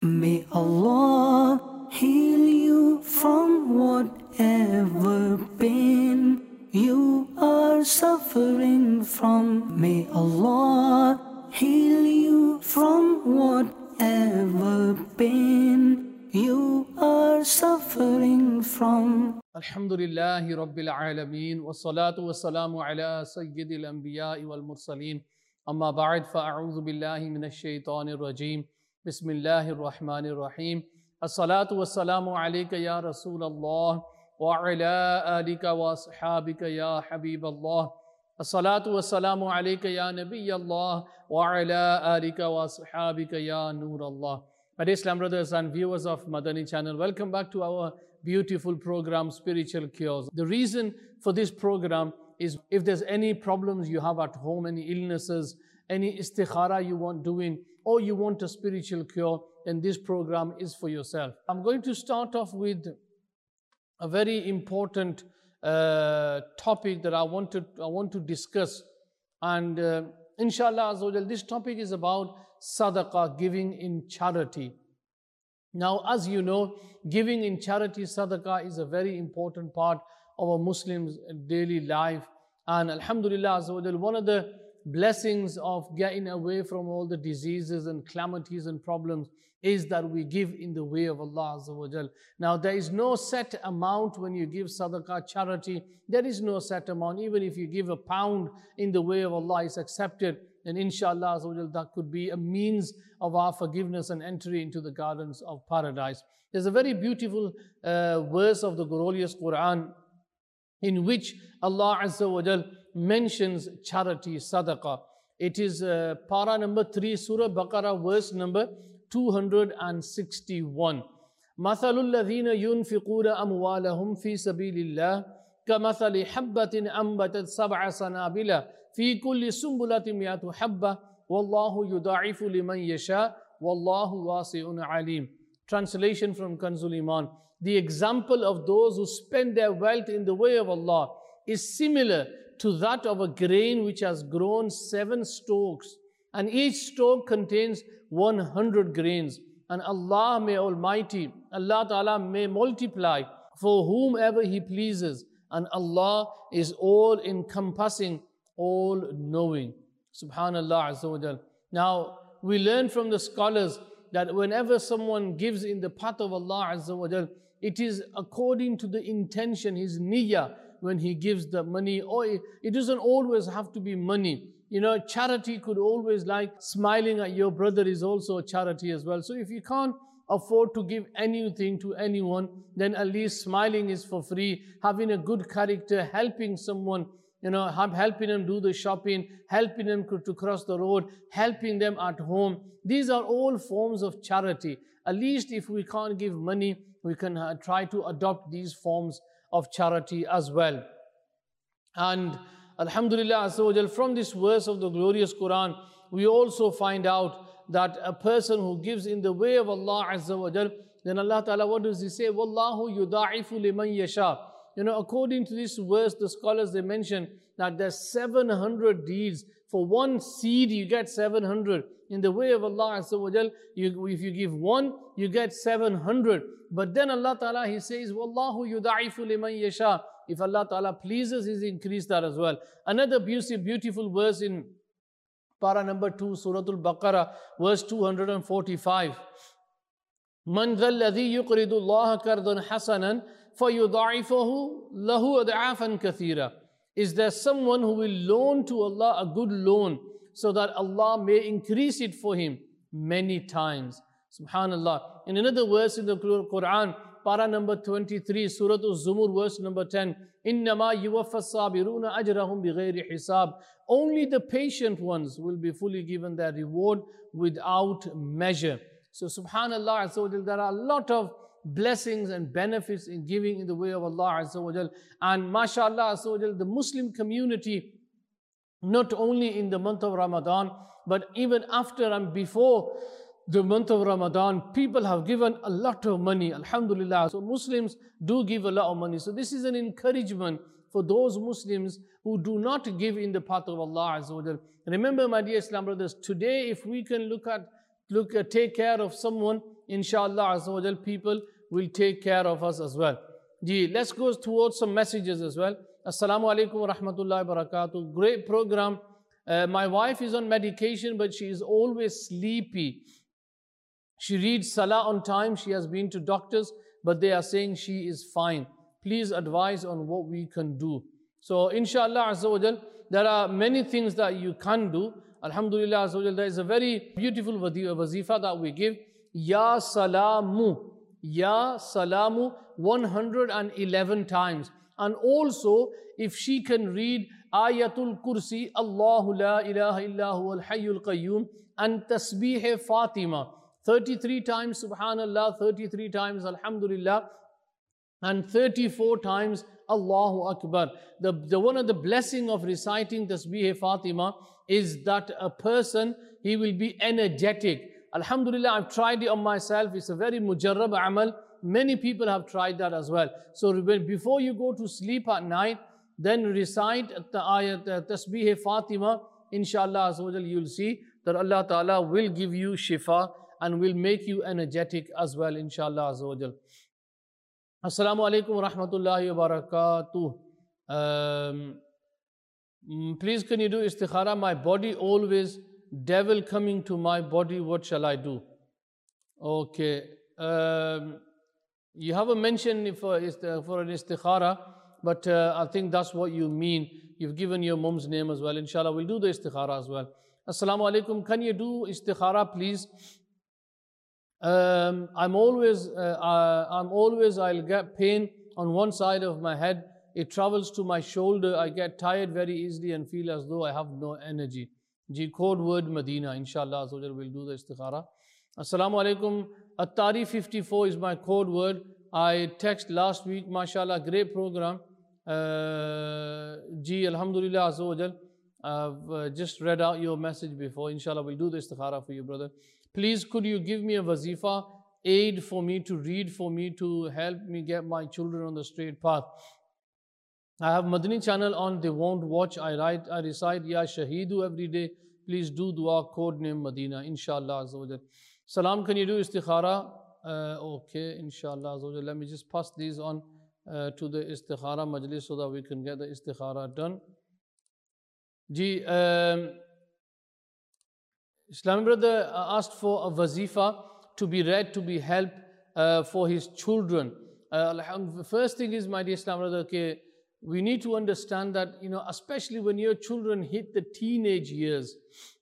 May Allah heal you from whatever pain you are suffering from. May Allah heal you from whatever pain you are suffering from. Alhamdulillahi Rabbil Alameen wa salatu wa salamu ala Sayyidil Anbiya'i wal Mursaleen. Amma ba'd fa'a'udhu billahi minash shaitanir rajeem. Bismillahir Rahmanir Rahim. As-salatu wa salamu alayka ya Rasulallah wa ala alika wa ashabika ya Habiballah. As-salatu wa salamu alayka ya Nabiyallah wa ala alika wa ashabika ya Nurallah. My dear Islam brothers and viewers of Madani channel, welcome back to our beautiful program, Spiritual Cures. The reason for this program is if there's any problems you have at home, any illnesses, any istikhara you want doing, or you want a spiritual cure, then this program is for yourself. I'm going to start off with a very important topic that I want to discuss. And inshallah Azza wa Jal, this topic is about sadaqah, giving in charity. Now, as you know, giving in charity, sadaqah, is a very important part of a Muslim's daily life. And alhamdulillah, Azza wa Jal, one of the blessings of getting away from all the diseases and calamities and problems is that we give in the way of Allah Azza wa Jal. Now, there is no set amount when you give sadaqah, charity. There is no set amount. Even if you give £1 in the way of Allah, it's accepted. And inshallah Azza wa Jal, that could be a means of our forgiveness and entry into the gardens of paradise. There's a very beautiful verse of the glorious Quran in which Allah Azza wa Jal mentions charity, sadaqah. It is para number 3, Surah Baqarah, verse number 261. مَثَلُ الَّذِينَ يُنْفِقُونَ أَمْوَالَهُمْ فِي سَبِيلِ اللَّهِ كَمَثَلِ حَبَّةٍ أَنْبَتَتْ سَبْعَ سَنَابِلَ فِي كُلِّ سُنْبُلَةٍ مِئَةُ حَبَّةٍ وَاللَّهُ يُضَاعِفُ لِمَنْ يَشَاءُ وَاللَّهُ وَاسِعٌ عَلِيمٌ. Translation from Kanzul Iman. The example of those who spend their wealth in the way of Allah is similar to that of a grain which has grown 7 stalks, and each stalk contains 100 grains. And Allah may Almighty, Allah Ta'ala may multiply for whomever He pleases, and Allah is all encompassing, all knowing. Subhanallah Azza wa Jal. Now, we learn from the scholars that whenever someone gives in the path of Allah Azza wa Jal, it is according to the intention, his niyyah, when he gives the money. Or it doesn't always have to be money. You know, charity could always, like smiling at your brother, is also a charity as well. So if you can't afford to give anything to anyone, then at least smiling is for free. Having a good character, helping someone, you know, helping them do the shopping, helping them to cross the road, helping them at home. These are all forms of charity. At least if we can't give money, we can try to adopt these forms of charity as well. And alhamdulillah Azza wa Jal, from this verse of the glorious Quran, we also find out that a person who gives in the way of Allah Azza wa Jal, then Allah Ta'ala, what does He say? Wallahu yudaifu liman yasha. You know, according to this verse, the scholars, they mention that there's 700 deeds. For one seed, you get 700. In the way of Allah Azza wa Jal, if you give one, you get 700. But then Allah Ta'ala, He says, Wallahu yudaifu liman yasha. If Allah Ta'ala pleases, He's increased that as well. Another beautiful verse in para number 2, Surah Al-Baqarah, verse 245. Man dhal ladhi yuqridu Allah qardan hasanan فَيُضَاعِفَهُ لَهُ أَضْعَافًا كَثِيرًا. Is there someone who will loan to Allah a good loan so that Allah may increase it for him many times? Subhanallah. In another verse in the Quran, para number 23, Surah Al-Zumur, verse number 10, إِنَّمَا يُوَفَّ الصَّابِرُونَ أَجْرَهُمْ بِغَيْرِ حِسَابٍ. Only the patient ones will be fully given their reward without measure. So subhanallah, so there are a lot of blessings and benefits in giving in the way of Allah Azza wa Jal. And mashallah Azza wa Jal, the Muslim community, not only in the month of Ramadan, but even after and before the month of Ramadan, people have given a lot of money, alhamdulillah. So Muslims do give a lot of money. So this is an encouragement for those Muslims who do not give in the path of Allah Azza wa Jal. Remember, my dear Islam brothers, today if we can take care of someone inshallah Azza wa Jal, people will take care of us as well. Let's go towards some messages as well. Assalamu alaikum wa rahmatullahi wa barakatuh. Great program. My wife is on medication, but she is always sleepy. She reads Salah on time. She has been to doctors, but they are saying she is fine. Please advise on what we can do. So inshallah Azza wa Jal, there are many things that you can do. Alhamdulillah Azza wa Jal, there is a very beautiful wazifa that we give. Ya Salamu. Ya Salamu 111 times. And also, if she can read Ayatul Kursi, Allahu la ilaha illahu al-hayyul qayyum, and Tasbih Fatima, 33 times Subhanallah, 33 times Alhamdulillah, and 34 times Allahu Akbar. The one of the blessing of reciting Tasbih Fatima is that a person, he will be energetic. Alhamdulillah, I've tried it on myself. It's a very mujarrab amal. Many people have tried that as well. So before you go to sleep at night, then recite the ayat Tasbih Fatima. Inshallah Azza wa Jal, you'll see that Allah Ta'ala will give you shifa and will make you energetic as well, inshallah Azza wa Jal. Assalamu alaikum wa rahmatullahi wa barakatuh. Please can you do istikhara? My body always, devil coming to my body, what shall I do? Okay. You haven't mentioned for an istikhara, but I think that's what you mean. You've given your mom's name as well. Inshallah, we'll do the istikhara as well. Assalamu alaikum. Can you do istikhara, please? I'll get pain on one side of my head. It travels to my shoulder. I get tired very easily and feel as though I have no energy. Code word Medina. Inshallah, so we'll do the istikhara. Assalamu alaikum. Attari 54 is my code word. I text last week, mashallah, great program. Alhamdulillah Azza wa Jal. I've just read out your message before. Inshallah, we'll do the istikhara for you, brother. Please, could you give me a wazifa, aid for me to read, for me to help me get my children on the straight path? I have Madani channel on, they won't watch. I recite Ya Shaheedu every day. Please do dua, code name Medina, inshallah Azza wa Jal. Salam, can you do istikhara? Okay, inshallah Azza wa Jal. Let me just pass these on to the istikhara majlis so that we can get the istikhara done. Islamic brother asked for a wazifa to be read, to be helped for his children. The first thing is, my dear Islamic brother, okay, we need to understand that, especially when your children hit the teenage years,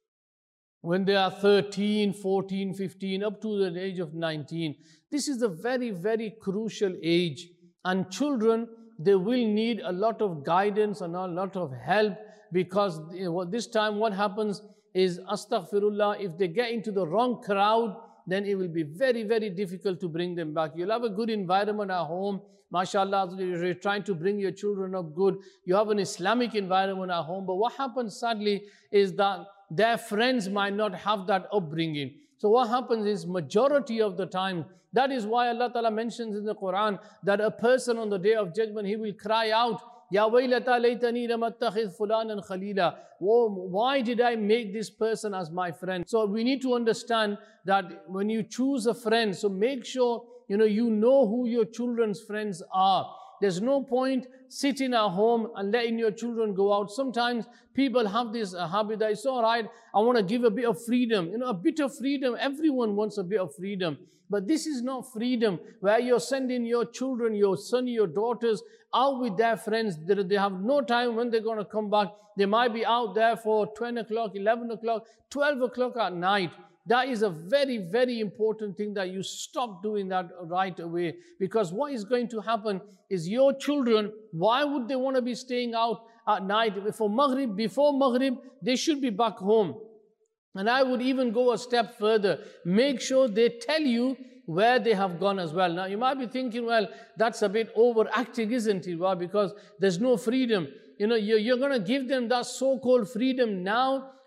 when they are 13, 14, 15, up to the age of 19, this is a very, very crucial age. And children, they will need a lot of guidance and a lot of help, because this time what happens is, astaghfirullah, if they get into the wrong crowd, then it will be very, very difficult to bring them back. You'll have a good environment at home. MashaAllah, you're trying to bring your children up good. You have an Islamic environment at home. But what happens sadly is that their friends might not have that upbringing. So what happens is, majority of the time, that is why Allah Ta'ala mentions in the Quran that a person on the Day of Judgment, he will cry out, Ya waylata laytani lam attakhidh fulanan khalila. Why did I make this person as my friend? So we need to understand that when you choose a friend, so make sure you know who your children's friends are. There's no point sitting at home and letting your children go out. Sometimes people have this habit that it's all right, I want to give a bit of freedom. A bit of freedom, everyone wants a bit of freedom. But this is not freedom where you're sending your children, your son, your daughters out with their friends. They have no time when they're going to come back. They might be out there for 10 o'clock, 11 o'clock, 12 o'clock at night. That is a very, very important thing that you stop doing that right away. Because what is going to happen is, your children, why would they want to be staying out at night? Before Maghrib, they should be back home. And I would even go a step further. Make sure they tell you where they have gone as well. Now you might be thinking, well, that's a bit overacting, isn't it? Well, because there's no freedom. You're going to give them that so-called freedom now,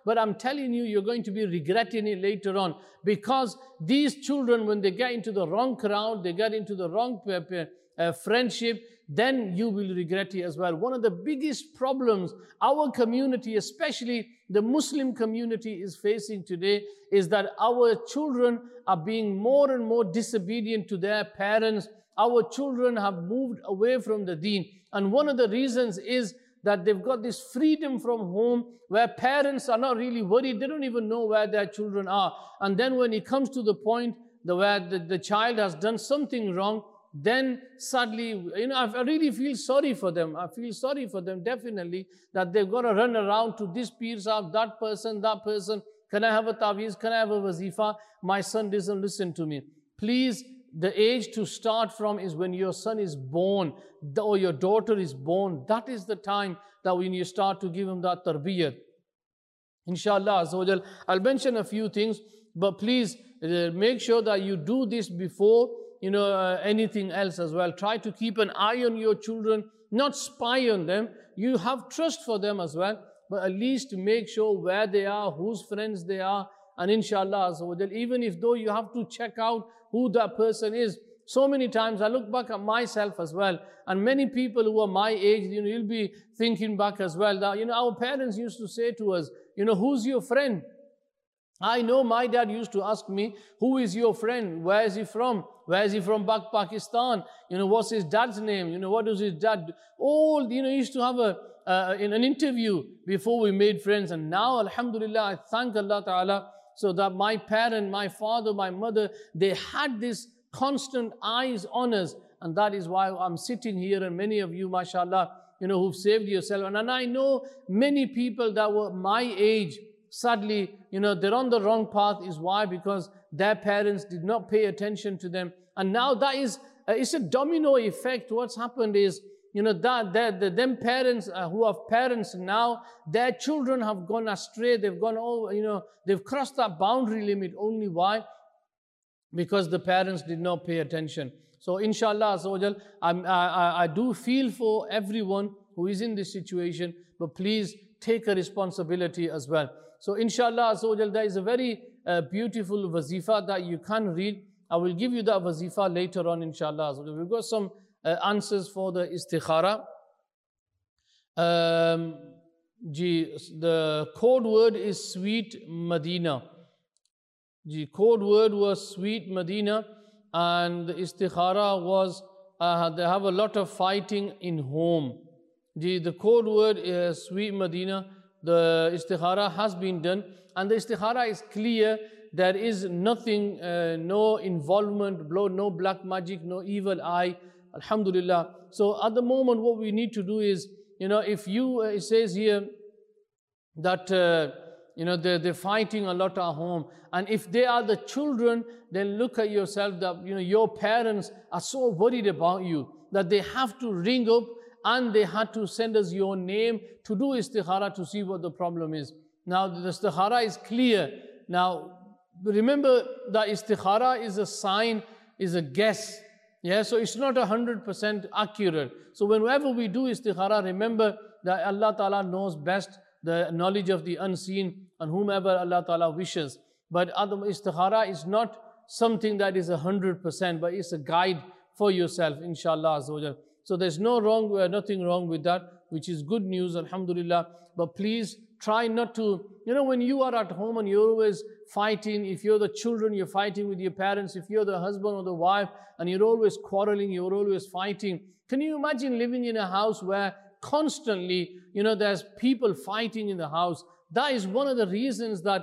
but I'm telling you, you're going to be regretting it later on, because these children, when they get into the wrong crowd, they get into the wrong friendship, then you will regret it as well. One of the biggest problems our community, especially the Muslim community, is facing today is that our children are being more and more disobedient to their parents. Our children have moved away from the deen. And one of the reasons is that they've got this freedom from home where parents are not really worried. They don't even know where their children are. And then when it comes to the point where the child has done something wrong, then suddenly, I really feel sorry for them. I feel sorry for them, definitely, that they've got to run around to this Peer Sahib, that person. Can I have a taweez? Can I have a wazifa? My son doesn't listen to me. Please, the age to start from is when your son is born or your daughter is born. That is the time that when you start to give him that tarbiyat. Inshallah, I'll mention a few things, but please make sure that you do this before anything else as well. Try to keep an eye on your children, not spy on them. You have trust for them as well, but at least make sure where they are, whose friends they are, and inshallah, even if though you have to check out who that person is. So many times I look back at myself as well, and many people who are my age, you'll be thinking back as well that, our parents used to say to us, who's your friend? I know my dad used to ask me, who is your friend? Where is he from? Where is he from? Back Pakistan. What's his dad's name? What does his dad do? All, used to have in an interview before we made friends. And now, alhamdulillah, I thank Allah Ta'ala, so that my parent, my father, my mother, they had this constant eyes on us. And that is why I'm sitting here, and many of you, mashallah, who've saved yourself. And I know many people that were my age, sadly, they're on the wrong path. Is why? Because their parents did not pay attention to them. And now that is, it's a domino effect. What's happened is, them parents who have parents now, their children have gone astray. They've gone over, they've crossed that boundary limit. Only why? Because the parents did not pay attention. So inshallah, I do feel for everyone who is in this situation, but please take a responsibility as well. So inshallah, there is a very beautiful wazifa that you can read. I will give you that wazifa later on, inshallah. We've got some answers for the istikhara. The code word is Sweet Medina. The code word was Sweet Medina, and the istikhara was they have a lot of fighting in home. The code word is Sweet Medina. The istikhara has been done, and the istikhara is clear. There is nothing, no involvement, no black magic, no evil eye. Alhamdulillah. So at the moment, what we need to do is, if it says here that, they're fighting a lot at home. And if they are the children, then look at yourself that, your parents are so worried about you that they have to ring up and they had to send us your name to do istikhara to see what the problem is. Now, the istikhara is clear. Now, remember that istikhara is a sign, is a guess. Yeah, so it's not 100% accurate. So whenever we do istikhara, remember that Allah Ta'ala knows best, the knowledge of the unseen, and whomever Allah Ta'ala wishes. But istikhara is not something that is 100%, but it's a guide for yourself, inshallah. So there's nothing wrong with that, which is good news, alhamdulillah. But please try not to, when you are at home and you're always fighting, if you're the children, you're fighting with your parents, if you're the husband or the wife, and you're always quarreling, you're always fighting. Can you imagine living in a house where constantly, there's people fighting in the house? That is one of the reasons that,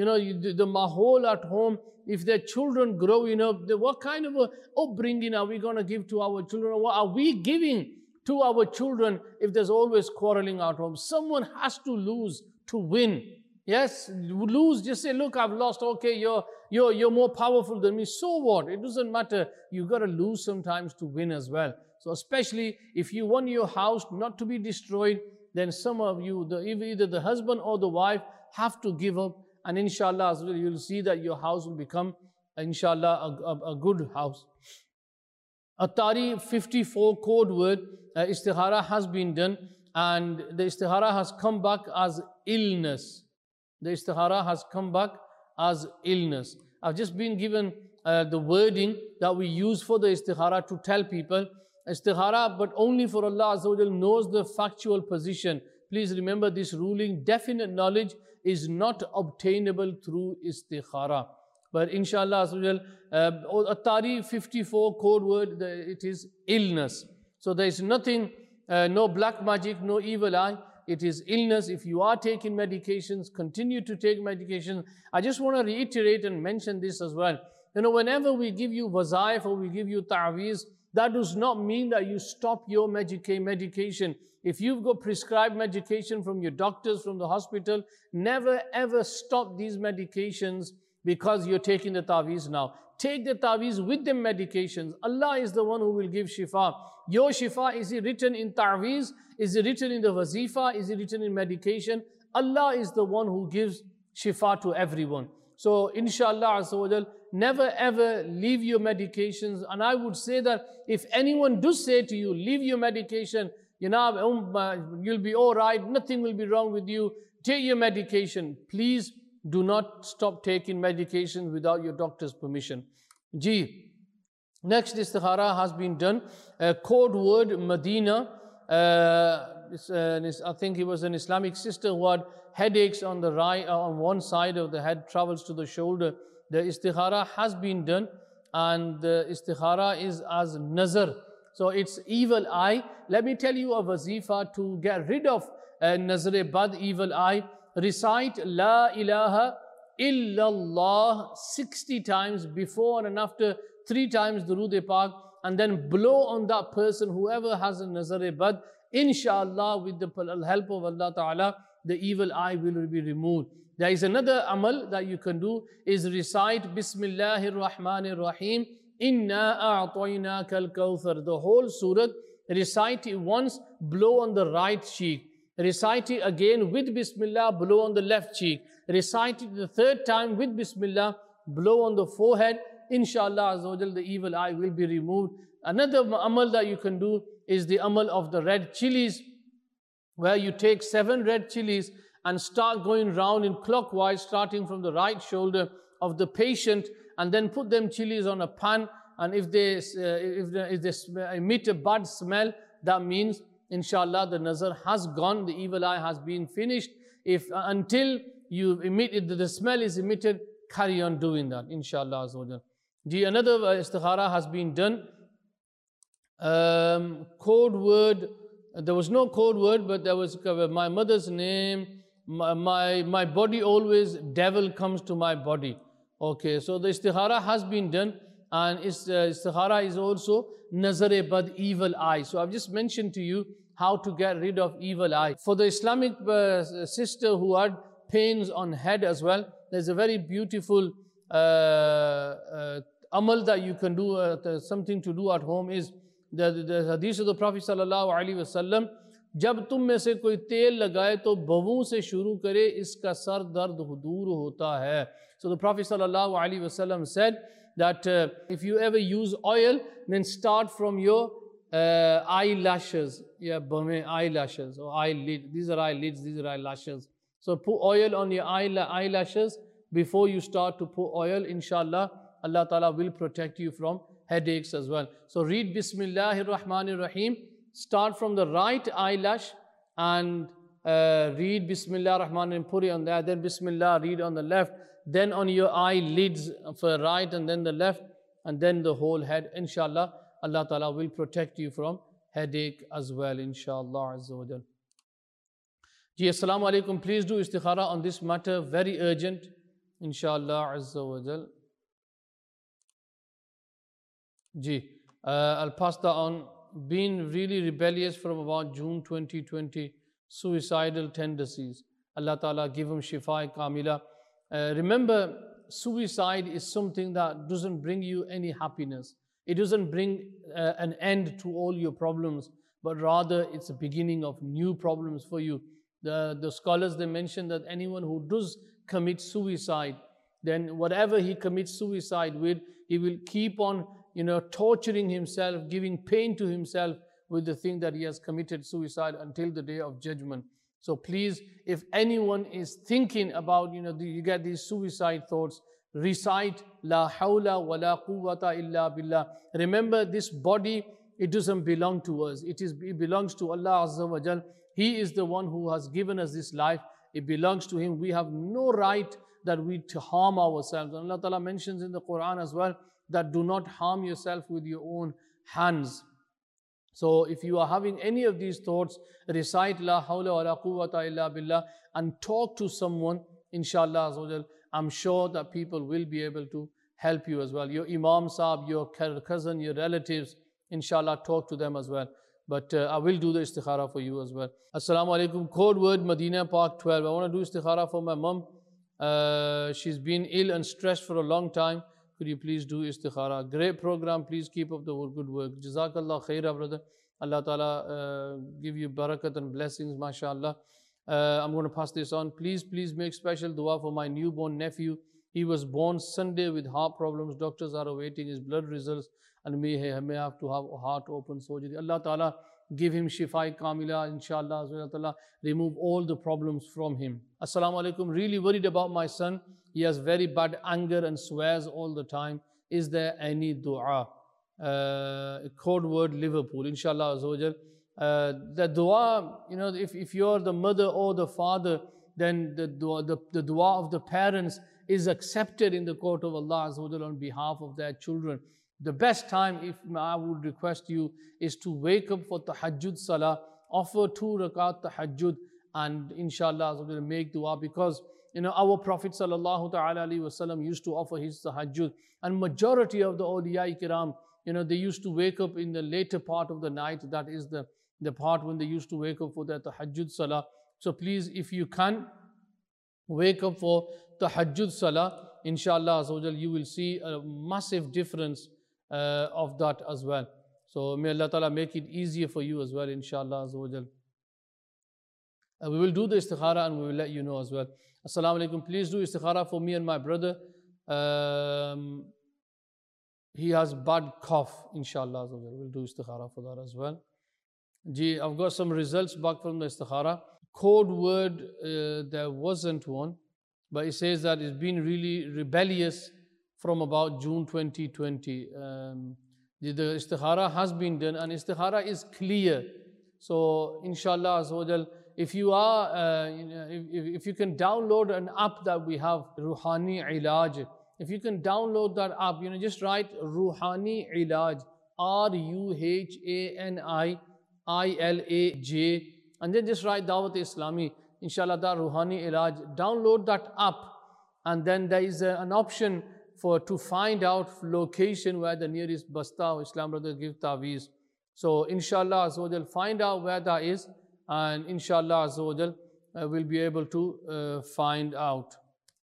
the mahol at home, if their children growing up, what kind of a upbringing are we going to give to our children? What are we giving to our children if there's always quarreling at home? Someone has to lose to win. Yes, lose, just say, look, I've lost. Okay, you're more powerful than me. So what? It doesn't matter. You've got to lose sometimes to win as well. So especially if you want your house not to be destroyed, then some of you, either the husband or the wife, have to give up. And inshallah, you'll see that your house will become, inshallah, a good house. Atari 54 code word, istikhara has been done, and the istikhara has come back as illness. The istikhara has come back as illness. I've just been given the wording that we use for the istikhara to tell people. Istikhara, but only for Allah Azza wa Jal knows the factual position. Please remember this ruling. Definite knowledge is not obtainable through istikhara. But inshallah Azza wa Jal, At-Tari 54 code word, it is illness. So there is nothing, no black magic, no evil eye. It is illness. If you are taking medications, continue to take medications. I just want to reiterate and mention this as well. Whenever we give you wazaif or we give you ta'weez, that does not mean that you stop your medication. If you've got prescribed medication from your doctors, from the hospital, never ever stop these medications because you're taking the ta'weez now. Take the ta'weez with the medications. Allah is the one who will give shifa. Your shifa, is it written in ta'weez? Is it written in the wazifa? Is it written in medication? Allah is the one who gives shifa to everyone. So inshallah Azza wa Jal, never ever leave your medications. And I would say that if anyone does say to you, leave your medication, you'll be all right, nothing will be wrong with you, take your medication. Please do not stop taking medications without your doctor's permission. Next istikhara has been done. Code word Medina. I think it was an Islamic sister who had headaches on the right, on one side of the head, travels to the shoulder. The istikhara has been done, and the istikhara is as nazar. So it's evil eye. Let me tell you a wazifa to get rid of nazar bad, evil eye. Recite La ilaha illallah 60 times before and after, 3 times Durood Pak, and then blow on that person, whoever has a nazar bad. Inshallah, with the help of Allah Ta'ala, the evil eye will be removed. There is another amal that you can do, is recite Bismillahir Rahmanir Rahim, Inna a'tainaka al-kawthar. The whole surah, recite it once, blow on the right cheek. Recite it again with Bismillah, blow on the left cheek. Recite it the 3rd time with Bismillah, blow on the forehead. Inshallah Azza wa Jal, the evil eye will be removed. Another amal that you can do is the amal of the red chilies, where you take 7 red chilies and start going round in clockwise, starting from the right shoulder of the patient, and then put them chilies on a pan. And if they emit a bad smell, that means inshallah the nazar has gone, the evil eye has been finished. If until you emit the smell is emitted, carry on doing that, inshallah Azza wa Jal. Another istikhara has been done. Code word, there was no code word, but there was my mother's name, my body always, devil comes to my body. Okay, so the istikhara has been done, and istikhara is also nazar bad, evil eye. So I've just mentioned to you how to get rid of evil eye. For the Islamic sister who had pains on head as well, there's a very beautiful amal that you can do, something to do at home, is the hadith of the Prophet sallallahu alaihi wasallam, जब तुम में से कोई तेल लगाए तो बवों से शुरू करे, इसका सर दर्द दूर होता है. So the Prophet sallallahu alaihi wasallam said that if you ever use oil, then start from your eyelashes, eyelashes or eyelid. These are eyelids, these are eyelashes. So put oil on your eyelashes before you start to put oil. Inshallah, Allah Ta'ala will protect you from headaches as well. So read Bismillahir Rahmanir Rahim. Start from the right eyelash and read Bismillah Rahman Rahim, put it on there. Then Bismillah, read on the left. Then on your eyelids for right, and then the left, and then the whole head. Inshallah, Allah Ta'ala will protect you from headache as well. Inshallah Azza wa Jal. Assalamu alaikum. Please do istikhara on this matter. Very urgent. Inshallah Azza wa Jal. I'll pass that on. Been really rebellious from about June 2020, suicidal tendencies. Allah Ta'ala give him shifa kamila. Remember, suicide is something that doesn't bring you any happiness. It doesn't bring an end to all your problems, but rather it's a beginning of new problems for you. The scholars, they mention that anyone who does commit suicide, then whatever he commits suicide with, he will keep on torturing himself, giving pain to himself with the thing that he has committed suicide until the day of judgment. So please, if anyone is thinking about, you get these suicide thoughts, recite La hawla wa la quwwata illa billah. Remember, this body, it doesn't belong to us. It belongs to Allah Azza wa Jal. He is the one who has given us this life. It belongs to Him. We have no right that we to harm ourselves. And Allah Ta'ala mentions in the Quran as well that do not harm yourself with your own hands. So if you are having any of these thoughts, recite La hawla wa la quwwata illa billah and talk to someone, inshallah Azza wa Jal. I'm sure that people will be able to help you as well. Your Imam Sahib, your cousin, your relatives, inshallah, talk to them as well. But I will do the istikhara for you as well. Assalamu alaikum. Code word Medina Park 12. I want to do istikhara for my mum. She's been ill and stressed for a long time. Could you please do istikhara? Great program. Please keep up the good work. Jazakallah khairah, brother. Allah Ta'ala give you barakat and blessings, mashallah. I'm going to pass this on. Please make special dua for my newborn nephew. He was born Sunday with heart problems. Doctors are awaiting his blood results and may have to have heart open surgery. Allah Ta'ala give him shifai kamila, inshallah. Allah Ta'ala remove all the problems from him. Assalamu alaikum. Really worried about my son. He has very bad anger and swears all the time. Is there any dua? Code word Liverpool, inshallah. The dua, if you're the mother or the father, then the dua of the parents is accepted in the court of Allah Azza wa Jalla on behalf of their children. The best time, if I would request you, is to wake up for tahajjud salah, offer 2 rakat tahajjud, and inshallah Azza wa Jalla make dua, because our Prophet sallallahu ta'ala alaihi wasallam used to offer his tahajjud, and majority of the awliya kiram, they used to wake up in the later part of the night. That is the part when they used to wake up for their tahajjud salah. So please, if you can, wake up for tahajjud salah, inshallah Azza wa Jal, you will see a massive difference of that as well. So may Allah Ta'ala make it easier for you as well, inshallah Azza wa Jal. We will do the istikhara and we will let you know as well. Assalamu alaikum. Please do istikhara for me and my brother. He has bad cough, inshallah Azza wa Jal. We'll do istikhara for that as well. I've got some results back from the istikhara. Code word, there wasn't one, but it says that it's been really rebellious from about June 2020. The istikhara has been done and istikhara is clear. So inshallah Azza wa Jal, if you are, if you can download an app that we have, Ruhani Ilaj. If you can download that app, just write Ruhani Ilaj, Ruhani Ilaj, and then just write Dawat Islami, inshallah, that Ruhani Ilaj. Download that app, and then there is an option to find out location where the nearest basta or Islam brother give taweez. So inshallah Azza wa Jal, find out where that is, and inshallah Azza wa Jal, we'll be able to find out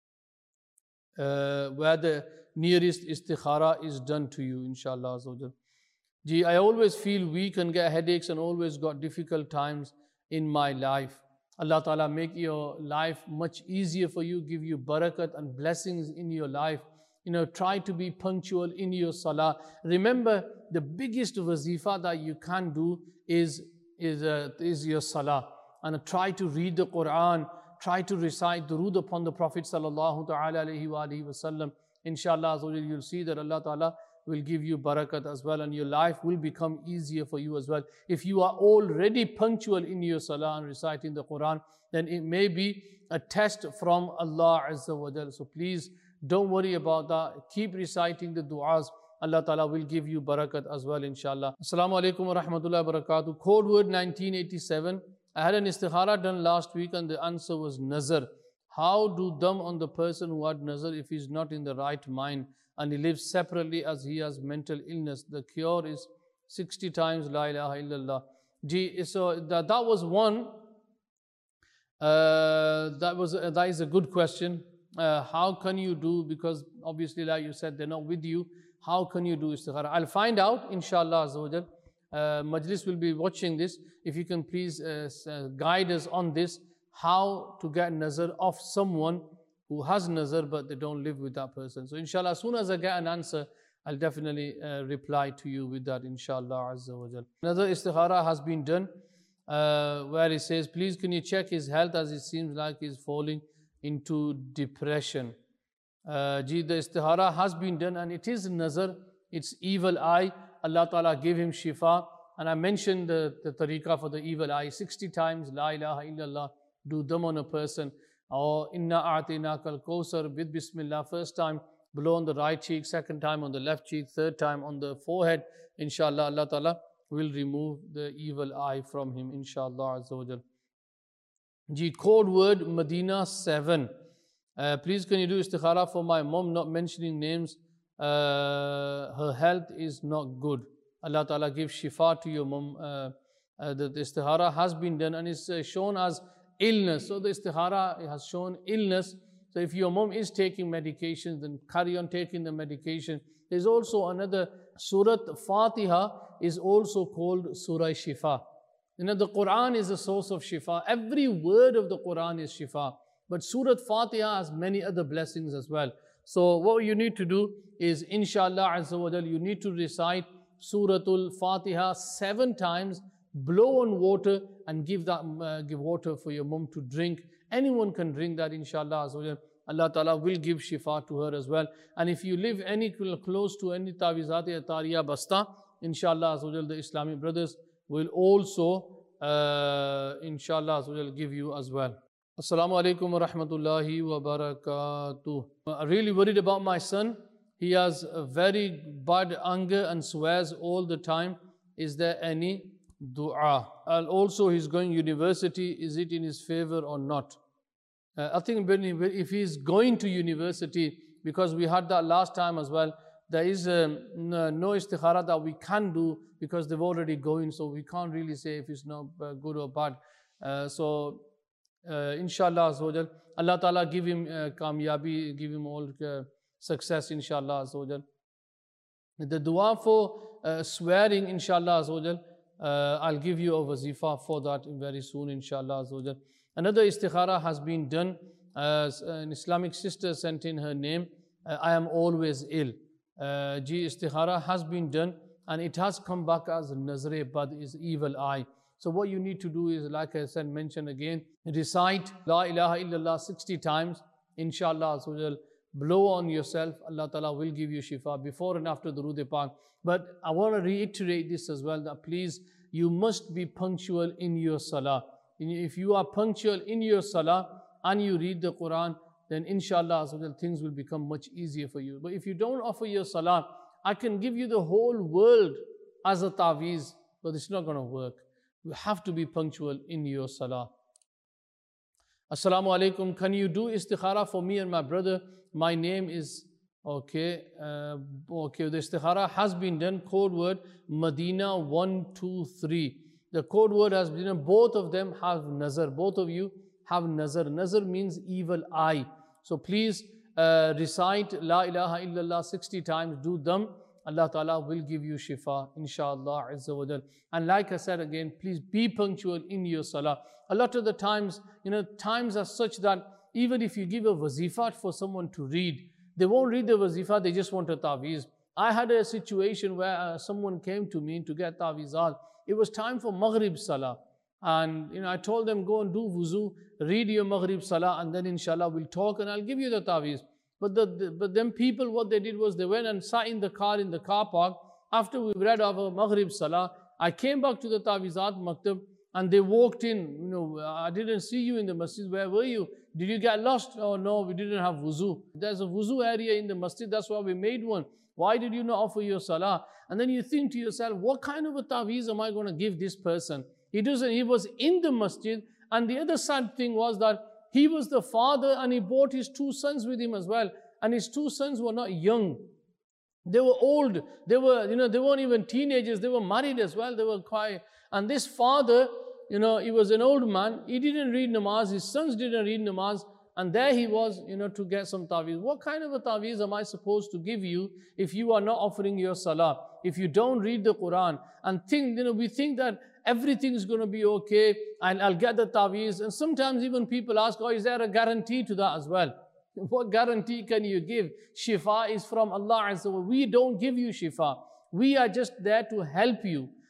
where the nearest istikhara is done to you, inshallah Azza wa Jal. I always feel weak and get headaches and always got difficult times in my life. Allah Ta'ala make your life much easier for you, give you barakat and blessings in your life. Try to be punctual in your salah. Remember, the biggest wazifa that you can do is your salah. And try to read the Quran, try to recite durood upon the Prophet sallallahu ta'ala alayhi wa alihi wa sallam. Inshallah, you'll see that Allah Ta'ala will give you barakat as well, and your life will become easier for you as well. If you are already punctual in your salah and reciting the Quran, then it may be a test from Allah Azza wa Jal. So please don't worry about that. Keep reciting the du'as. Allah Ta'ala will give you barakat as well, inshallah. Assalamu alaikum wa rahmatullahi wa barakatuh. Code word 1987. I had an istikhara done last week and the answer was nazar. How do dam on the person who had nazar if he's not in the right mind and he lives separately as he has mental illness? The cure is 60 times La ilaha illallah. So that was one. That is a good question. How can you do, because obviously like you said, they're not with you. How can you do istikhara? I'll find out, inshallah Azza wa Jal. Majlis will be watching this. If you can please guide us on this, how to get nazar of someone who has nazar but they don't live with that person. So inshallah, as soon as I get an answer, I'll definitely reply to you with that, inshallah Azza wa Jal. Another istikhara has been done. where he says, please can you check his health as it seems like he's falling into depression. The istihara has been done and it is nazar, it's evil eye. Allah Ta'ala gave him shifa. And I mentioned the tariqah for the evil eye 60 times, La ilaha illallah, do them on a person. Or Inna a'tinaka al-kawsar with Bismillah, first time blow on the right cheek, second time on the left cheek, third time on the forehead. Inshallah, Allah Ta'ala will remove the evil eye from him, inshallah azza wa jal. Code word Medina 7. Please can you do istikhara for my mom, not mentioning names. Her health is not good. Allah Ta'ala give shifa to your mom. The istihara has been done and is shown as illness. So the istihara has shown illness. So if your mom is taking medication, then carry on taking the medication. There's also another Surat Fatiha is also called Surah Shifa. You know, the Quran is a source of shifa. Every word of the Quran is shifa. But Surah Fatiha has many other blessings as well. So what you need to do is, inshallah azza wa jal, you need to recite Suratul Fatiha 7 times, blow on water and give water for your mom to drink. Anyone can drink that, inshallah azza wa jal. Allah Ta'ala will give shifa to her as well. And if you live any close to any Tawizat Tariya Basta, inshallah azza wa jal, the Islamic brothers will also inshallah azza wa jal give you as well. Assalamu alaikum wa rahmatullahi wa barakatuh. I'm really worried about my son. He has a very bad anger and swears all the time. Is there any dua? And also he's going university. Is it in his favor or not? I think if he's going to university, because we had that last time as well, there is no istikhara that we can do because they've already going, so we can't really say if it's not good or bad. Inshallah azza wa jal, Allah Ta'ala give him kamyabi, give him all success, inshallah azza wa jal. The dua for swearing, inshallah azza wa jal, I'll give you a wazifa for that very soon, inshallah azza wa jal. Another istikhara has been done. An Islamic sister sent in her name, I am always ill. Istikhara has been done and it has come back as nazre bad, is evil eye. So what you need to do is, like I said, mention again, recite La ilaha illallah 60 times, inshallah, so blow on yourself, Allah Ta'ala will give you shifa before and after the Durood Pak. But I want to reiterate this as well, that please, you must be punctual in your salah. If you are punctual in your salah and you read the Quran, then inshallah things will become much easier for you. But if you don't offer your salah, I can give you the whole world as a taweez, but it's not going to work. You have to be punctual in your salah. Assalamu alaikum. Can you do istikhara for me and my brother? My name is... Okay. The istikhara has been done. Code word Medina 123. The code word has been done. Both of them have nazar. Both of you have nazar. Nazar means evil eye. So please recite La ilaha illallah 60 times. Do them. Allah Ta'ala will give you shifa, inshallah azza wa jal. And like I said again, please be punctual in your salah. A lot of the times, times are such that even if you give a wazifa for someone to read, they won't read the wazifa, they just want a taweez. I had a situation where someone came to me to get taweezat. It was time for Maghrib salah. And I told them, go and do wuzu, read your Maghrib salah, and then inshallah we'll talk and I'll give you the taweez. But then people, what they did was they went and sat in the car park. After we read our Maghrib Salah, I came back to the Tawizat Maktab and they walked in. I didn't see you in the masjid. Where were you? Did you get lost? Oh no, we didn't have wuzu. There's a wuzu area in the masjid. That's why we made one. Why did you not offer your salah? And then you think to yourself, what kind of a taweez am I going to give this person? He was in the masjid. And the other sad thing was that he was the father and he brought his 2 sons with him as well. And his 2 sons were not young. They were old. They weren't even teenagers. They were married as well. They were quiet. And this father, he was an old man. He didn't read namaz. His sons didn't read namaz. And there he was, to get some taweez. What kind of a taweez am I supposed to give you if you are not offering your salah? If you don't read the Quran and we think that everything is going to be okay and I'll get the taweez. And sometimes even people ask, is there a guarantee to that as well? What guarantee can you give? Shifa is from Allah Azza wa Jalla. We don't give you shifa. We are just there to help you.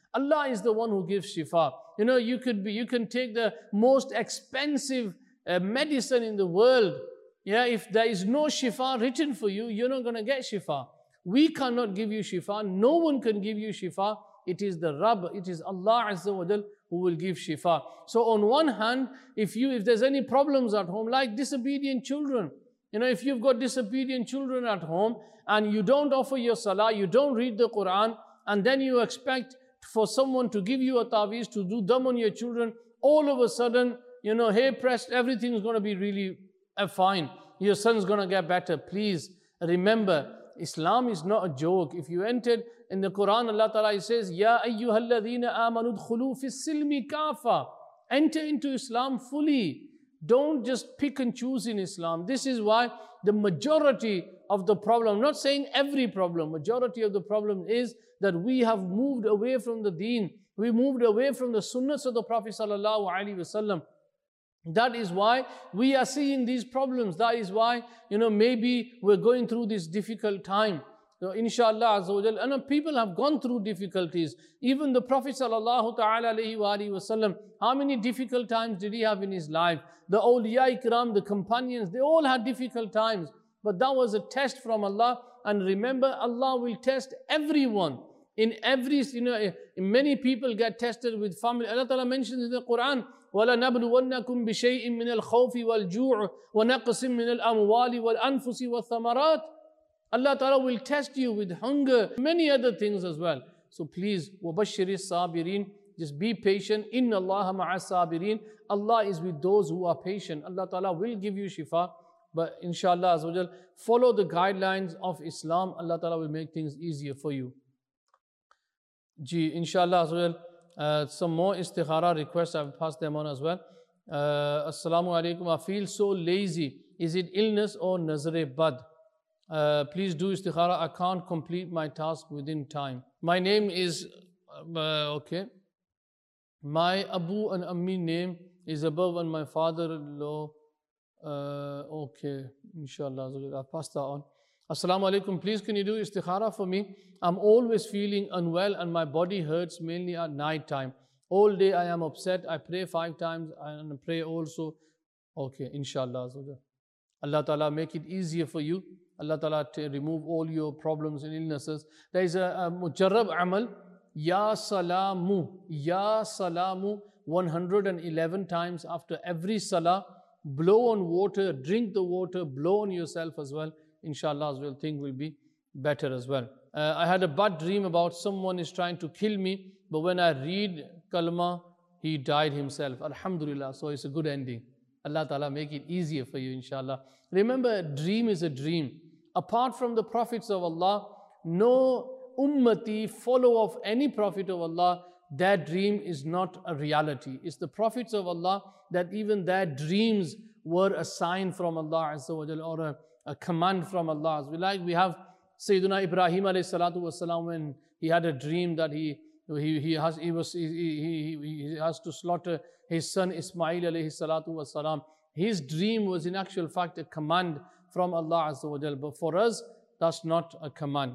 Allah is the one who gives shifa. You know, you can take the most expensive medicine in the world. Yeah, if there is no shifa written for you, you're not going to get shifa. We cannot give you shifa. No one can give you shifa. It is the Rabb, it is Allah Azza wa Jal who will give shifa. So on one hand, if there's any problems at home, like disobedient children, you know, if you've got disobedient children at home and you don't offer your salah, you don't read the Quran, and then you expect for someone to give you a taweez to do dam on your children, all of a sudden, you know, hey pressed, everything's going to be really fine. Your son's going to get better. Please remember, Islam is not a joke. If you entered in the Quran, Allah Ta'ala says, Ya ayyuhalladhina amanu dkhulu fis silmi kafa. Enter into Islam fully. Don't just pick and choose in Islam. This is why the majority of the problem, I'm not saying every problem, majority of the problem is that we have moved away from the deen. We moved away from the sunnahs of the Prophet Sallallahu Alaihi Wasallam. That is why we are seeing these problems. That is why, you know, maybe we're going through this difficult time. So inshallah Azza wa Jal, and people have gone through difficulties. Even the Prophet Sallallahu Ta'ala Alaihi Wasallam, how many difficult times did he have in his life? The awliya ikram, the companions, they all had difficult times. But that was a test from Allah. And remember, Allah will test everyone. In every, you know, many people get tested with family. Allah Ta'ala mentions in the Quran, وَلَنَبْلُوَنَّكُمْ بِشَيْءٍ مِّنَ الْخَوْفِ وَالْجُوعِ وَنَقْصٍ مِّنَ الْأَمْوَالِ وَالْأَنفُسِ وَالثَّمَرَاتِ. Allah Ta'ala will test you with hunger, many other things as well. So please, وَبَشِّرِ الصَّابِرِينَ, just be patient. إِنَّ اللَّهَ مَعَ الصَّابِرِينَ. Allah is with those who are patient. Allah Ta'ala will give you shifa. But inshallah Azza wa Jal, follow the guidelines of Islam. Allah Ta'ala will make things easier for you. Inshallah Azza wa Jal, some more istikhara requests, I've passed them on as well. Assalamu alaikum. I feel so lazy. Is it illness or nazar bad? Please do istikhara. I can't complete my task within time. My name is, okay. My Abu and Ammi name is above and my father-in-law, okay, inshallah, I'll pass that on. Assalamu alaikum, please can you do istikhara for me? I'm always feeling unwell and my body hurts mainly at night time. All day I am upset. I pray 5 times and pray also. Okay, inshallah. Allah Ta'ala make it easier for you. Allah Ta'ala remove all your problems and illnesses. There is a mujarrab amal, Ya Salamu, 111 times after every salah. Blow on water, drink the water, blow on yourself as well. Inshallah, as well, thing will be better as well. I had a bad dream about someone is trying to kill me, but when I read kalma, he died himself. Alhamdulillah, so it's a good ending. Allah Ta'ala make it easier for you, inshallah. Remember, a dream is a dream. Apart from the prophets of Allah, no ummati, follower of any prophet of Allah, their dream is not a reality. It's the prophets of Allah that even their dreams were a sign from Allah Azza wa Jal, or a command from Allah. Like we have Sayyidina Ibrahim alayhi salatu wasalam, when he had a dream that he has to slaughter his son Ismail alayhi salatu wasalam. His dream was in actual fact a command from Allah Azza wa Jal. But for us, that's not a command.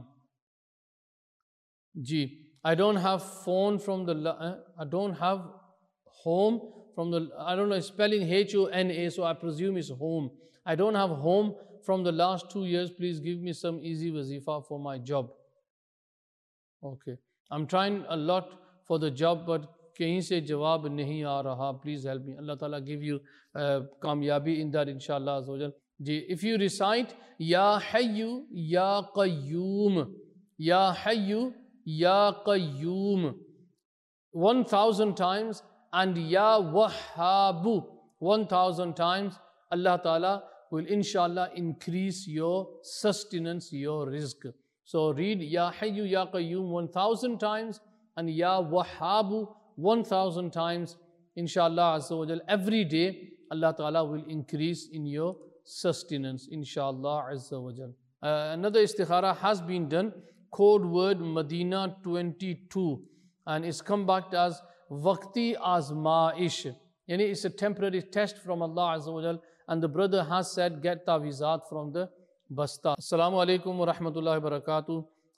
I don't have phone from the, I don't have home from the, I don't know, spelling H-O-N-A, so I presume it's home. I don't have home from the last 2 years. Please give me some easy wazifa for my job. Okay. I'm trying a lot for the job, but kahin se jawab nahi aa raha. Please help me. Allah Ta'ala give you kamyabi in that, inshallah. If you recite Ya Hayyu Ya Qayyum, Ya Hayyu Ya Qayyum 1,000 times, and Ya Wahhabu 1,000 times, Allah Ta'ala will inshallah increase your sustenance, your rizq. So read Ya Hayyu Ya Qayyum 1,000 times and Ya Wahhabu 1,000 times. Inshallah Azza wa Jal, every day Allah Ta'ala will increase in your sustenance. Inshallah Azza wa Jal. Another istikhara has been done. Code word Medina 22, and it's come back as Waqti Azmaish. Yani it's a temporary test from Allah Azza wa Jal, and the brother has said get tawizat from the basta. Assalamu alaikum wa rahmatullahi wa barakatuh.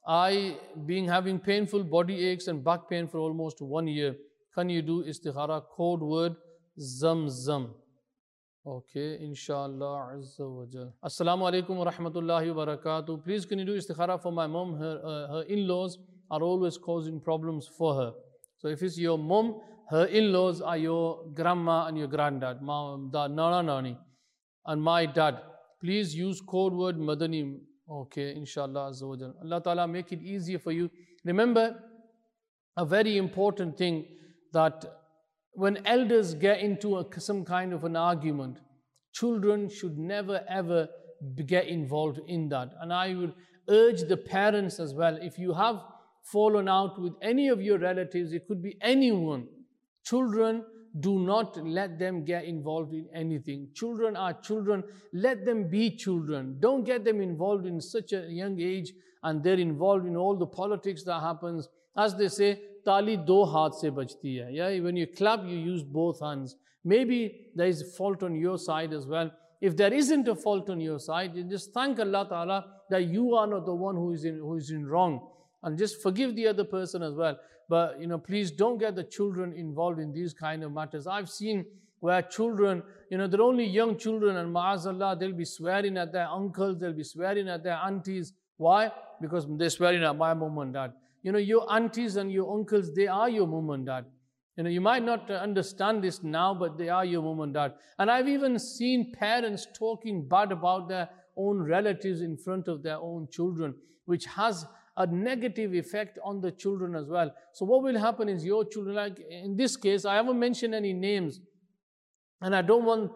having painful body aches and back pain for almost 1 year. Can you do istikhara? Code word Zamzam. Okay, inshallah azza wa jal. Assalamu alaikum wa rahmatullahi wa barakatuh. Please can you do istikhara for my mom? Her in-laws are always causing problems for her. So if it's your mom, her in-laws are your grandma and your granddad, nana nani, and my dad. Please use code word Madani. Okay, inshallah azza wa jal. Allah Ta'ala make it easier for you. Remember, a very important thing, that when elders get into some kind of an argument, children should never ever get involved in that. And I would urge the parents as well, if you have fallen out with any of your relatives, it could be anyone, children, do not let them get involved in anything. Children are children, let them be children. Don't get them involved in such a young age and they're involved in all the politics that happens. As they say, Tali do haath se bajti hai. Yeah, when you clap, you use both hands. Maybe there is a fault on your side as well. If there isn't a fault on your side, you just thank Allah Ta'ala that you are not the one who is in wrong. And just forgive the other person as well. But, please don't get the children involved in these kind of matters. I've seen where children, they're only young children, and ma'azallah, they'll be swearing at their uncles, they'll be swearing at their aunties. Why? Because they're swearing at my mom and dad. Your aunties and your uncles, they are your mom and dad. You might not understand this now, but they are your mom and dad. And I've even seen parents talking bad about their own relatives in front of their own children, which has a negative effect on the children as well. So what will happen is your children, like in this case, I haven't mentioned any names, and I don't want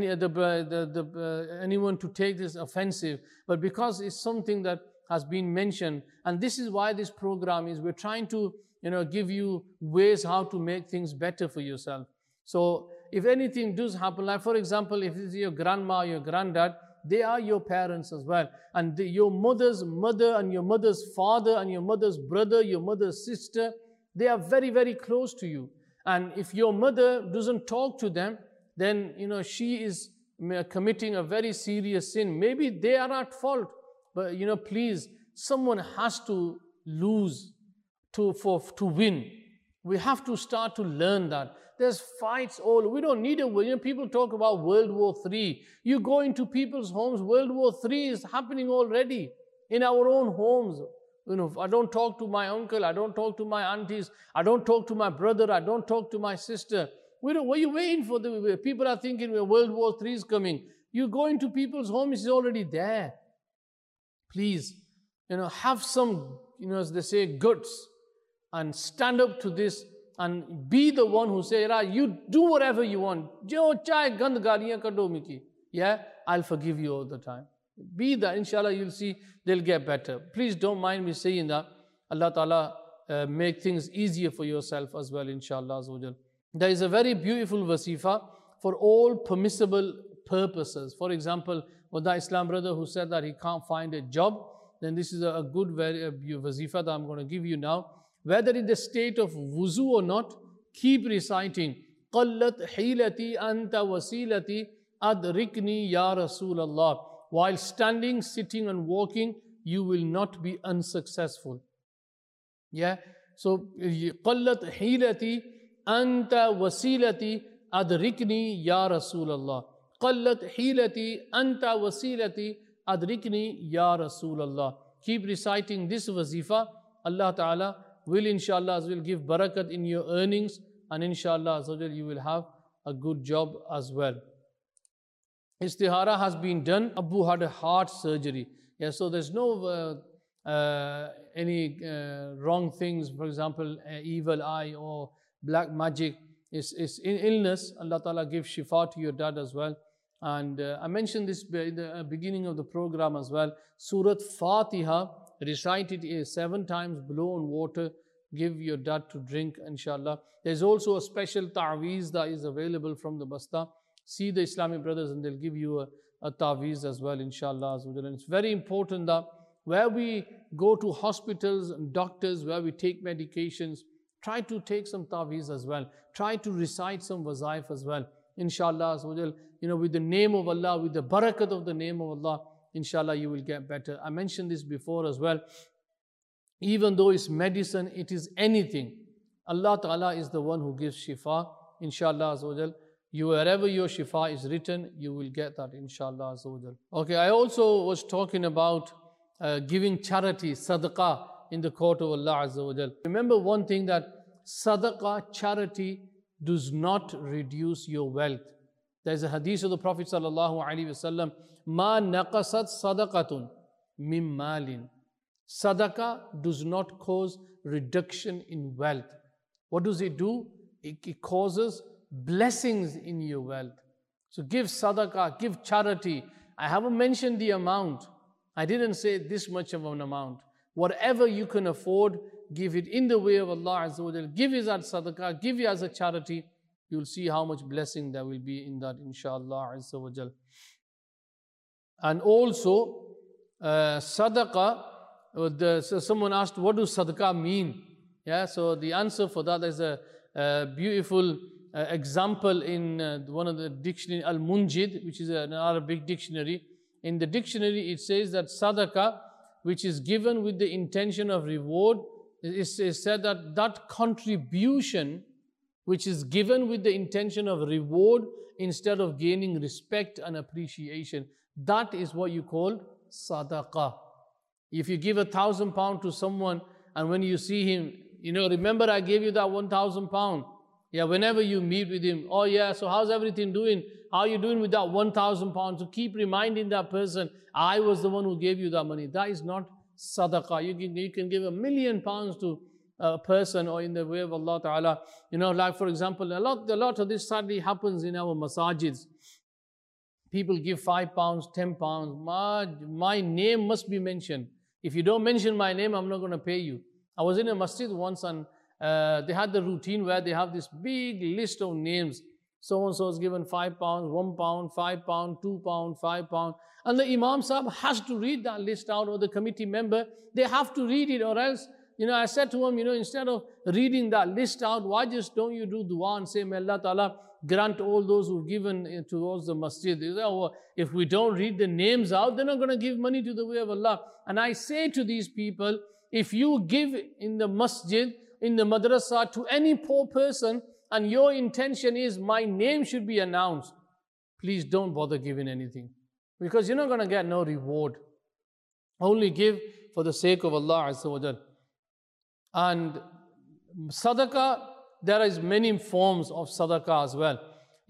anyone to take this offensive, but because it's something that has been mentioned, and this is why this program is, we're trying to give you ways how to make things better for yourself. So if anything does happen, like for example, if it's your grandma, your granddad, they are your parents as well. And your mother's mother and your mother's father and your mother's brother, your mother's sister, they are very, very close to you. And if your mother doesn't talk to them, then she is committing a very serious sin. Maybe they are at fault, but please, someone has to lose to win. We have to start to learn that. There's fights all. We don't need a people talk about World War III. You go into people's homes, World War III is happening already in our own homes. I don't talk to my uncle, I don't talk to my aunties, I don't talk to my brother, I don't talk to my sister. What are you waiting for? People are thinking World War III is coming. You go into people's homes, it's already there. Please, have some, as they say, guts, and stand up to this and be the one who say, you do whatever you want. Yeah, I'll forgive you all the time. Be that, inshallah, you'll see they'll get better. Please don't mind me saying that. Allah Ta'ala make things easier for yourself as well, inshallah. There is a very beautiful wasifa for all permissible purposes. For example, with the Islam brother who said that he can't find a job, then this is a good wasifa that I'm going to give you now. Whether in the state of wuzu or not, keep reciting. قَلَّتْ حِيلَتِي أَنْتَ وَسِيلَتِي أَدْرِكْنِي يَا رَسُولَ اللَّهِ. While standing, sitting and walking, you will not be unsuccessful. Yeah? So, قَلَّتْ حِيلَتِي أَنْتَ وَسِيلَتِي أَدْرِكْنِي يَا رَسُولَ اللَّهِ. قَلَّتْ حِيلَتِي أَنْتَ وَسِيلَتِي أَدْرِكْنِي يَا رَسُولَ اللَّهِ. Keep reciting this wazifa. Allah Ta'ala will inshallah will give barakat in your earnings, and inshallah you will have a good job as well. Istihara has been done. Abu had a heart surgery. Yeah, so there's no any wrong things, for example, evil eye or black magic. It's illness. Allah Ta'ala gives shifa to your dad as well. And I mentioned this in the beginning of the program as well. Surah Fatiha, recite it 7 times, blow on water, give your dad to drink, inshallah. There's also a special ta'weez that is available from the Basta. See the Islamic brothers and they'll give you a ta'weez as well, inshallah. And it's very important that where we go to hospitals and doctors, where we take medications, try to take some ta'weez as well. Try to recite some wazaif as well, inshallah. With the name of Allah, with the barakat of the name of Allah, inshallah you will get better. I mentioned this before as well. even though it's medicine, it is anything. Allah Ta'ala is the one who gives shifa, inshallah azza wa jal. Wherever your shifa is written, you will get that, inshallah azza wa jal. Okay, I also was talking about giving charity, sadaqah, in the court of Allah azza wa jal. Remember one thing, that sadaqah, charity, does not reduce your wealth. There's a hadith of the Prophet sallallahu alaihi wasallam, ma naqasat sadaqatun min malin. Sadaqah does not cause reduction in wealth. What does it do? It causes blessings in your wealth. So give sadaqah, give charity. I haven't mentioned the amount. I didn't say this much of an amount. Whatever you can afford, give it in the way of Allah Azza wa Jal. Give it as sadaqah, give it as a charity. You'll see how much blessing there will be in that, inshallah Azza wa Jal. And also, sadaqah, so someone asked, what does sadaqah mean? Yeah, so the answer for that is a beautiful example in one of the dictionary, Al-Munjid, which is an Arabic dictionary. In the dictionary, it says that sadaqah, which is given with the intention of reward, is said that that contribution which is given with the intention of reward instead of gaining respect and appreciation, that is what you call sadaqah. If you give £1,000 to someone and when you see him, remember I gave you that £1,000. Yeah, whenever you meet with him, oh yeah, so how's everything doing? How are you doing with that £1,000? So keep reminding that person, I was the one who gave you that money. That is not sadaqah. You can give £1 million to a person or in the way of Allah Ta'ala. Like for example, a lot of this sadly happens in our masajids. People give £5, £10. My name must be mentioned. If you don't mention my name, I'm not going to pay you. I was in a masjid once and they had the routine where they have this big list of names. So-and-so is given £5, £1, £5, £2, £5. And the Imam Sahib has to read that list out, or the committee member, they have to read it, or else, I said to him, instead of reading that list out, why just don't you do dua and say, may Allah Ta'ala grant all those who've given towards the masjid. They say, oh, if we don't read the names out, they're not going to give money to the way of Allah. And I say to these people, if you give in the masjid, in the madrasa, to any poor person, and your intention is, my name should be announced, please don't bother giving anything. Because you're not going to get no reward. Only give for the sake of Allah Azza wa Jal. And sadaqah, there is many forms of sadaqah as well.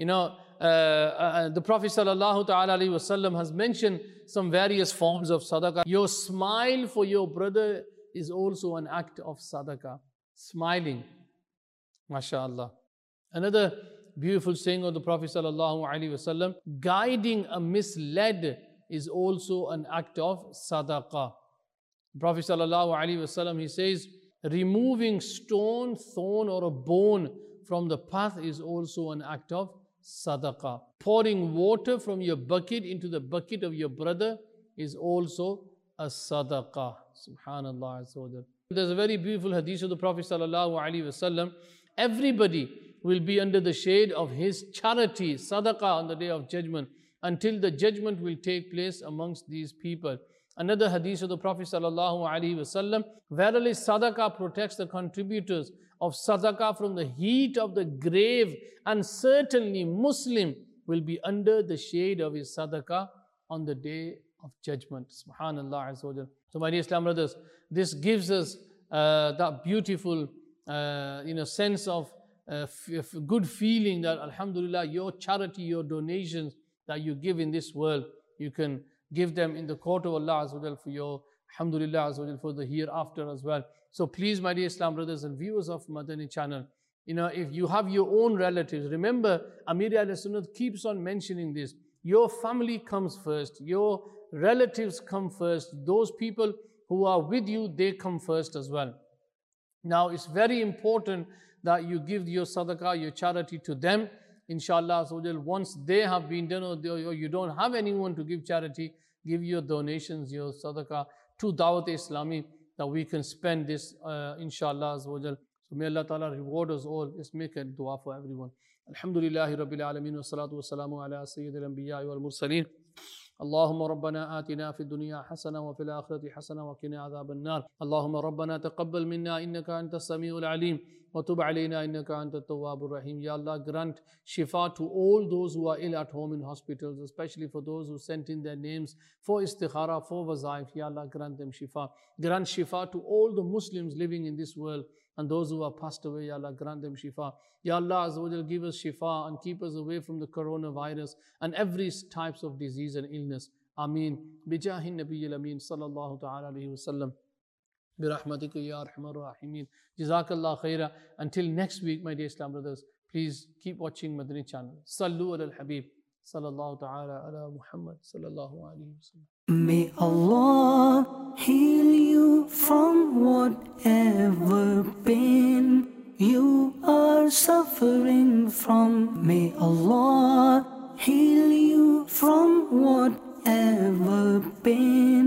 The Prophet sallallahu ta'ala alayhi wasallam has mentioned some various forms of sadaqah. Your smile for your brother is also an act of sadaqah. Smiling. MashaAllah. Another beautiful saying of the Prophet sallallahu alaihi wasallam, guiding a misled is also an act of sadaqah. The Prophet sallallahu alaihi wasallam, he says, removing stone, thorn or a bone from the path is also an act of sadaqah. Pouring water from your bucket into the bucket of your brother is also a sadaqah. Subhanallah. There's a very beautiful hadith of the Prophet sallallahu alaihi wasallam. Everybody will be under the shade of his charity, sadaqah, on the day of judgment, until the judgment will take place amongst these people. Another hadith of the Prophet sallallahu alaihi wasallam, verily sadaqah protects the contributors of sadaqah from the heat of the grave, and certainly Muslim will be under the shade of his sadaqah on the day of judgment. Subhanallah Azza wa Jal. So my dear Islam brothers, this gives us that beautiful sense of good feeling that Alhamdulillah, your charity, your donations that you give in this world, you can give them in the court of Allah Azza wa Jal for your, Alhamdulillah Azza wa Jal, for the hereafter as well. So please, my dear Islam brothers and viewers of Madani channel, if you have your own relatives, remember Amir al-Sunnat keeps on mentioning this. Your family comes first, your relatives come first, those people who are with you, they come first as well. Now it's very important that you give your sadaqah, your charity to them, inshallah. So once they have been done, or you don't have anyone to give charity, give your donations, your sadaqah to Dawat Islami, that we can spend this, inshallah. So may Allah Ta'ala reward us all. Let's make a dua for everyone. Alhamdulillahi Rabbil Alameen wa salatu wa salamu ala Sayyidil Anbiya wal Mursaleen. اللهم ربنا آتنا في الدنيا حسنة وفي الآخرة حسنة وقنا عذاب النار اللهم ربنا تقبل منا إنك أنت السميع العليم وتب علينا إنك أنت التواب الرحيم. Ya Allah, grant shifa to all those who are ill at home in hospitals, especially for those who sent in their names for istikhara, for wazaif. Ya Allah, grant them shifa. Grant shifa to all the Muslims living in this world and those who have passed away. Ya Allah, grant them shifa. Ya Allah, Azza wa Jal, give us shifa and keep us away from the coronavirus and every types of disease and illness. Ameen. Bijahin Nabiyil Ameen sallallahu ta'ala alayhi wa sallam. برحمتك يا أرحم الراحمين. Jazakallah khaira. Until next week, my dear Islam brothers, please keep watching Madani channel. Sallu ala al-Habib. Sallallahu ta'ala ala Muhammad. Sallallahu alayhi wa sallam. May Allah heal you from whatever pain you are suffering from. May Allah heal you from whatever pain